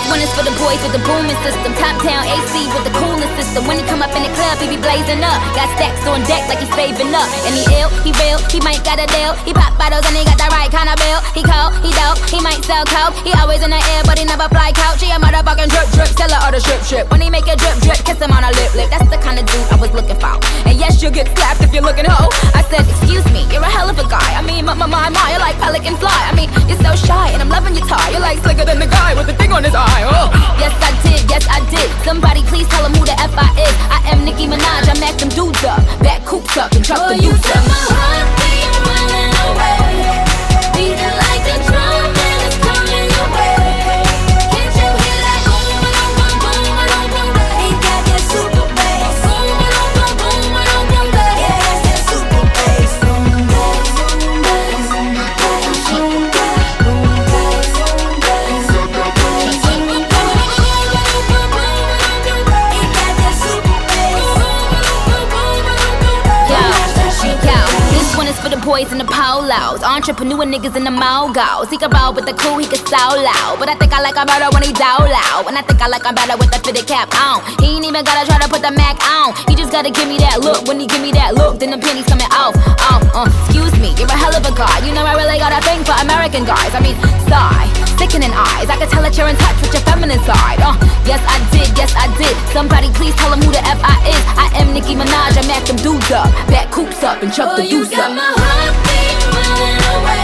one is for the boys with the booming system. Top down AC with the coolest system. When he come up in the club, he be blazing up. Got stacks on deck like he's saving up. And he ill, he real, he might got a deal. He pop bottles and he got the right kind of bill. He cold, he dope, he might sell coke. He always in the air, but he never fly couch. He a motherfucking drip drip, seller or the strip strip. When he make a drip drip, kiss him on a lip lip. That's the kind of dude I was looking for. And yes, you'll get slapped if you're looking hoe. I said, excuse me, you're a hell of a guy. I mean, my, you're like pelican fly. I mean, you're so shy and I'm loving your tie. You're like slicker than the guy with the thing on his eye. Oh. Yes, I did. Somebody please tell him who the F I is. I am Nicki Minaj, I mack them dudes up. Back coops up and drop the you boots set up. my heart beat running away, beating like a drum and it's coming your way. Can't you hear that boom, boom, boom, boom, boom, boom? Ain't that that super bass? Boom, boom, boom, boom, boom, boom, boom. Yeah, that's that super bass. Boom, bass, boom, bass, boom, bass, boom, bass, boom, bass, boom, bass. Ain't that that super bass? This one is for the boys in the polos, entrepreneur niggas in the mogos. He can roll with the cool, he can so loud. But I think I like him better when he down loud. And I think I like him better with the fitted cap on. He ain't even gotta try to put the Mac on. He just gotta give me that look. When he give me that look, then the pennies coming off. Excuse me, you're a hell of a guy. You know I really got a thing for American guys. I mean, sigh, sickening eyes. I can tell that you're in touch with your feminine side. Yes I did. Somebody please tell him who the F I is. I am Nicki Minaj, I mack them dudes up. Back coops up and chuck the you deuce got up. my heart beat running away.